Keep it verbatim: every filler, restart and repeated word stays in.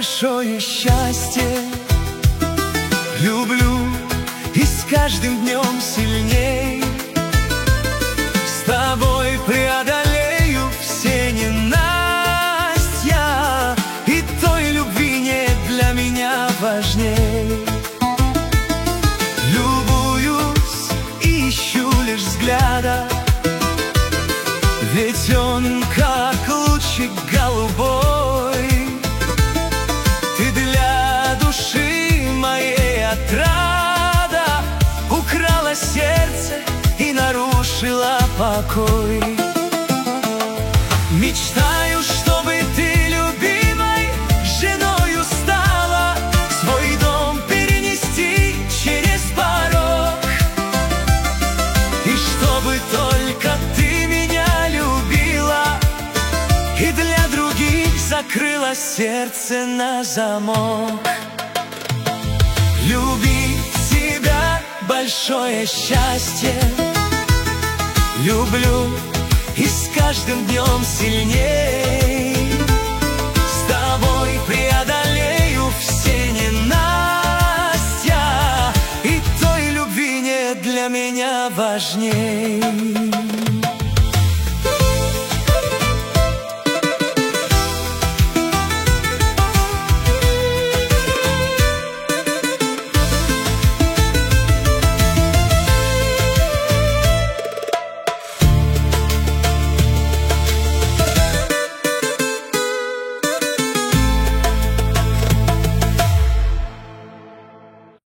большое счастье. Люблю и с каждым днем сильней. С тобой преодолею все ненастья, и той любви нет для меня важней. Любуюсь и ищу лишь взгляда, ведь он как лучик голубой. Ты для души моей отрада, украла сердце и нарушила покой. Мечтаю, чтобы ты любимой женою стала, свой дом перенести через порог, и чтобы только ты меня любила, и для других закрыла сердце на замок. Любить тебя — большое счастье. Люблю и с каждым днем сильнее.